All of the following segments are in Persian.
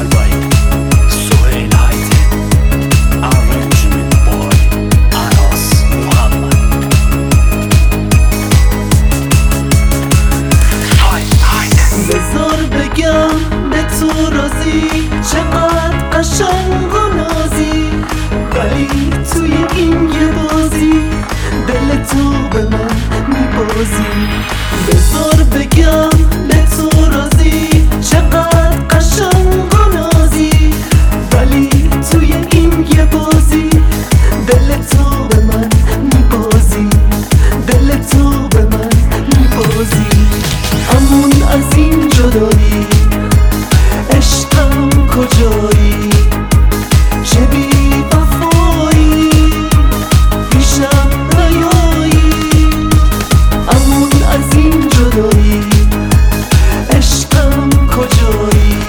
by Suhail Aydin. Arrangement by Anas Muhammad. بذار بگم به تو رازی، چقدر قشنگ و نازی، ولی توی این یه بازی دل تو به من میبازی. بذار بگم به تو رازی، چقدر قشنگ و نازی، ولی توی این یه بازی دل تو به من میبازی، دل تو به من میبازی. امون از این جدایی، عشقم کجایی، چه بی وفایی، پیشم نیایی. امون از این جدایی، عشقم کجایی.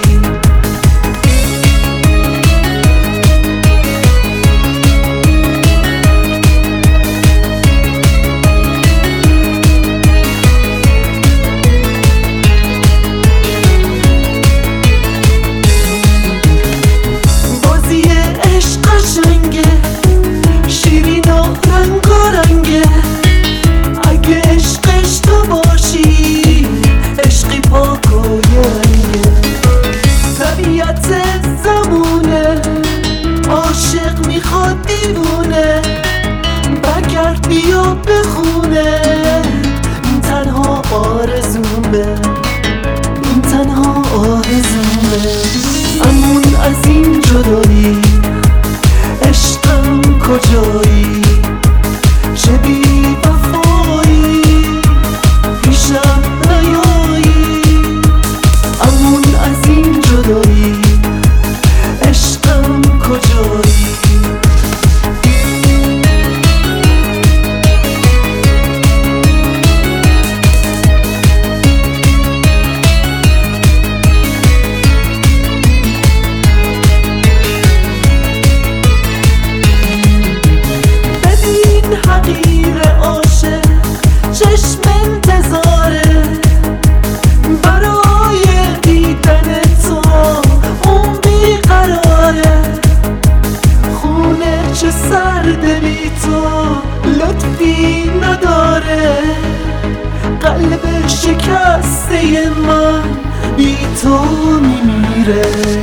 عاشق میخواد دیوونه بگرد بیا بخونه. این تنها آرزومه، این تنها آرزومه. امون از این جدایی، عشقم کجایی، چه بی وفایی، پیشم نیایی. امون از این جدایی، عشقم کجایی. ببین حقیر عاشق چشم انتظاره، برای دیدن تو اون بیقراره. خونه چه سرده بی تو لطفی نداره، قلب شکسته من بی تو میمیره.